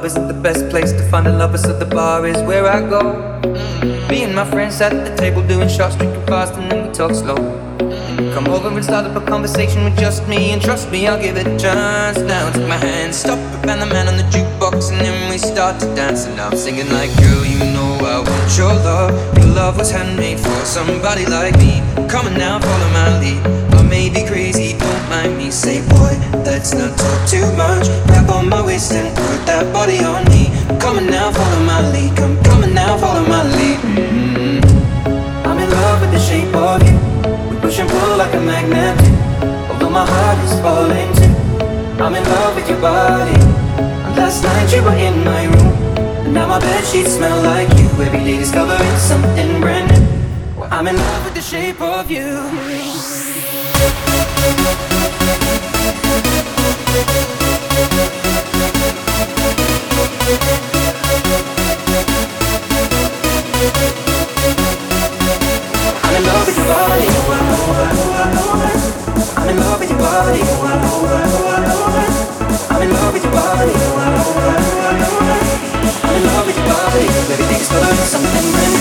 isn't the best place to find a lover, so the bar is where I go. Me and my friends sat at the table doing shots, drinking fast, and then we talk slow. Come over and start up a conversation with just me, and trust me, I'll give it a chance. Now take my hand, stop it, and the man on the jukebox, and then we start to dance. And I'm singing like, girl, you know I want your love. Your love was handmade for somebody like me. Come on now, follow my lead. I may be crazy, don't mind me. Say, boy, let's not talk too much. Grab on my waist and put that body on me. Come on now, follow my lead. Come on now, follow my lead. I'm in love with the shape of you. Push and pull like a magnet, although my heart is falling too. I'm in love with your body. And last night you were in my room, and now my bedsheets smell like you. Every day discovering something brand new. Well, I'm in love with the shape of you. I'm in love with your body. I'm in love with your body. I'm in love with your body. I'm in love with your body. Everything's colored something brand new.